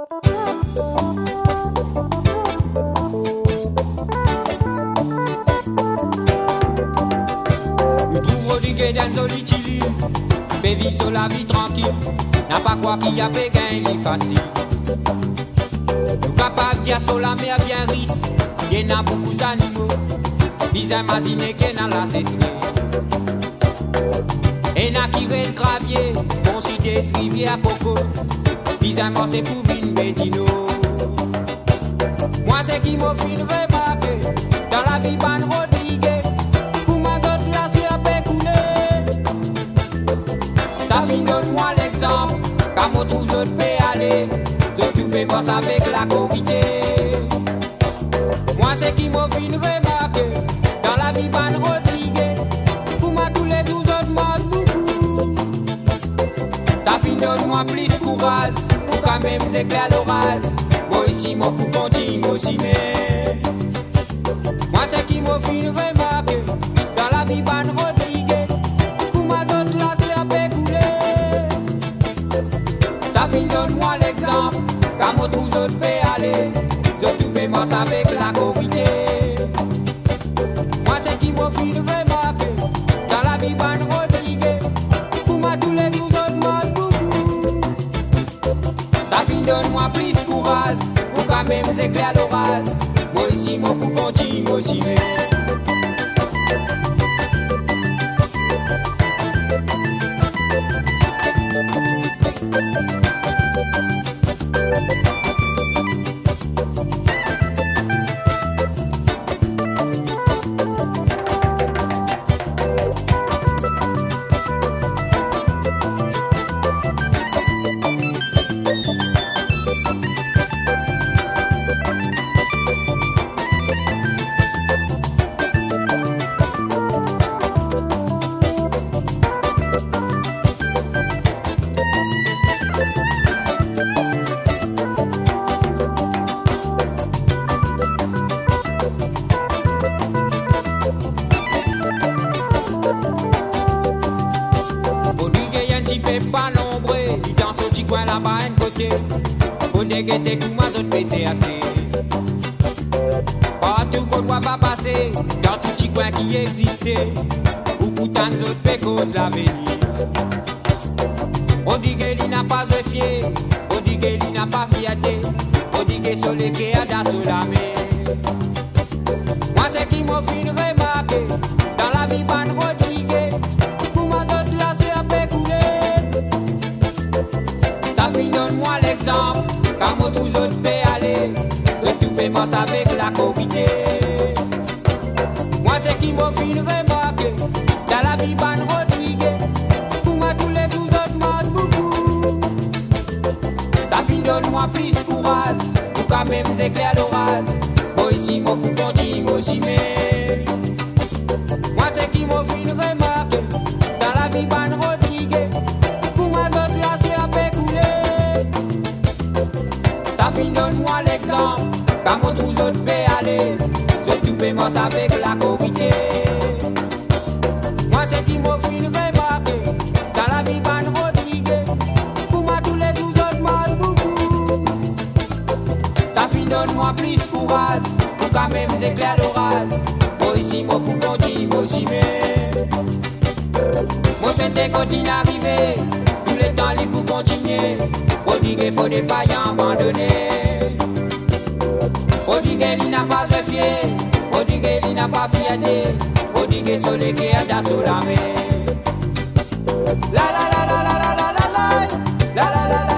Nous trouvons du gué dans solitude, mais vivre sur la vie tranquille, n'a pas quoi qu'il y a fait gain, il est facile. Nous capables de dire sur la mer bien riche, il y en a beaucoup d'animaux, ils imaginent qu'il y en a la cessée. Et n'a qui reste gravier, considère ce rivière coco, ils amorcent pour vivre médino. Moi c'est qui m'a fait remarquer, dans la vie ban Rodriguez, pour ma autres la sur pécouler. Ça fin donne-moi l'exemple, car mon trou je peux aller, je tout peux bosse avec la comité. Moi c'est qui m'a fait remarquer, dans la vie ban Rodriguez, pour ma tous les 12 autres morts beaucoup. Ça fin donne-moi plus courage, pour quand même éclair l'orage. Moi ici mon coup continue aussi mais moi c'est qui m'a fait remarquer, dans la vie ban Rodriguez, pour ma autres là c'est à pécouler. Ça fin donne-moi l'exemple, car mon trou je peux aller, je tout peux moi avec la comité. Moi c'est qui m'a fait remarquer, dans la vie ban Rodriguez, pour ma tous les 12 autres morts beaucoup. Ça fin donne-moi plus courage, pour quand même éclair l'orage. Moi ici mon coup continue aussi mais pas nombreux, il dans ce petit coin là-bas à un côté. Pour dégueter comme ma zone PCAC. Partout qu'on doit pas passer, dans tout petit coin qui existait, où pourtant d'autres pécos l'avenir. On dit qu'il n'a pas de fier, on dit qu'il n'a pas fierté, on dit qu'il sur les quais à d'assaut la mer. Moi c'est qui m'a fait remarquer, dans la vie ban Rodriguez, pour ma zone là c'est à pécouler. Donne-moi l'exemple, car moi tous autres peux aller, je tout peux moi avec la comité. Moi c'est qui m'a fait remarquer, dans la vie ban Rodriguez, pour moi tous les 12 autres morts beaucoup. Ça fin donne-moi plus courage, pour quand même éclair l'orage. Moi ici mon coup continue aussi mais moi c'est qui m'a fait remarquer, dans la vie ban Rodriguez, pour moi autres là c'est à pécouler. Ça fin donne-moi l'exemple, car moi tous autres peux aller, je tout peux moi avec la comité. Moi c'est qui m'a fait remarquer, dans la vie ban Rodriguez, pour moi tous les 12 autres morts beaucoup. Ça fin donne-moi plus courage, pour quand même éclair l'orage. Moi ici mon coup continue aussi mais moi c'était continue arrivé, tous les temps libre pour continuer. On dit qu'il faut des pailles abandonner. On dit qu'il n'a pas de fier, on dit qu'il n'a pas fierté, on dit qu'il sur les quais d'assaut la mer. La la la la la la la la la la la la.